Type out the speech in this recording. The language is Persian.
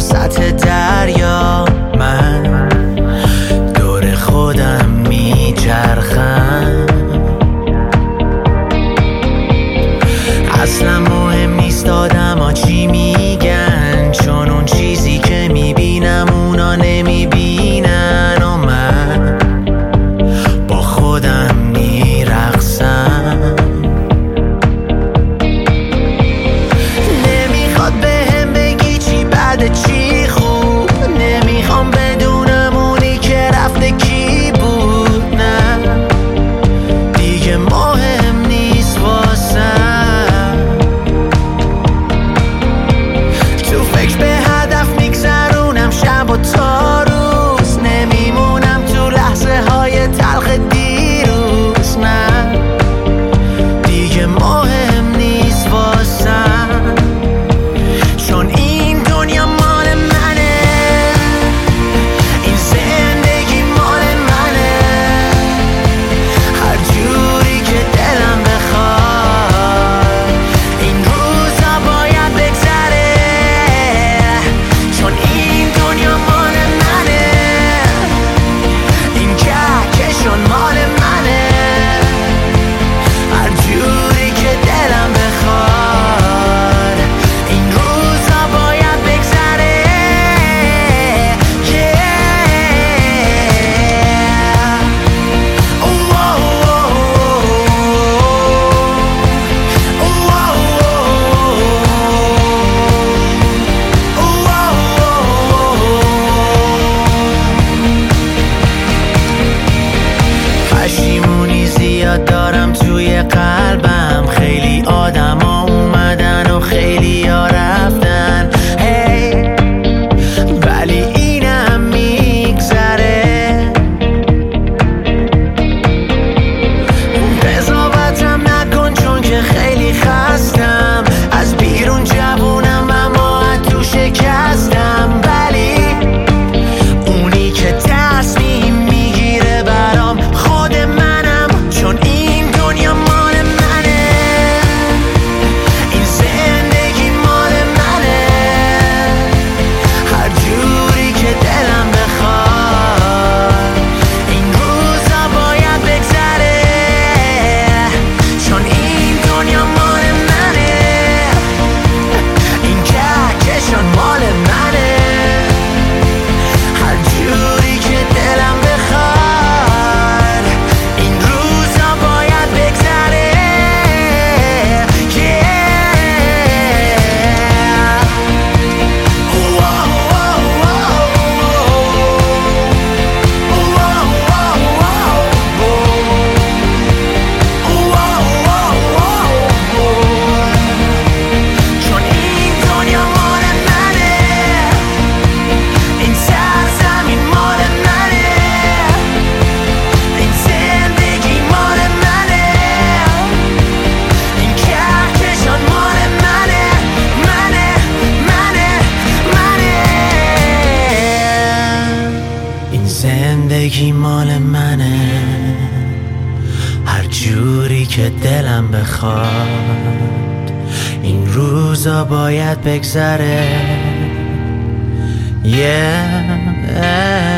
سطح دریا، من دور خودم میچرخم. اصلا مهم نیست آدما چی میگن، چون اون چیزی که میبینم اونا نمیبینن و من با خودم میرقصم. نمیخواد بهم بگی چی بده چی خوب، نمیخوام بدونم اونی که رفته کی بود، نه دیگه مهم نیست واسم. تو فکر به هدف میگذرونم شب و تا روز، نمیمونم تو لحظه های تلخ دیروز، نه دیگه مهم نیست واسم. چون این دنیا مال منه، این زندگی مال منه، هر جوری که دلم بخواد این روزا باید بگذره. چون این دنیا مال منه، این کهکشان مال منه، هر جوری که دلم بخواد این روزا باید بگذره. پشیمونی زیاد دارم توی قلبم، خیلی آدما اومدن و خیلی ها رفتن، هی ولی اینم میگذره. قضاوتم نکن چون که خیلی خستم، از بیرون جوونم اما از تو شکستم، ولی اونی که تصمیم میگیره برام خود منم. چون این دنیا مال منه، این زندگی مال منه، هر جوری که دلم بخواد این روزا باید بگذره. چون این دنیا مال منه، این کهکشان مال منه، هر جوری که دلم بخواد این روزا باید بگذره. چون این دنیا مال منه، این سرزمین مال منه، این زندگی مال منه، این کهکشان مال منه، منه منه منه، این زندگی مال منه، هر جوری که دلم بخواد این روزا باید بگذره.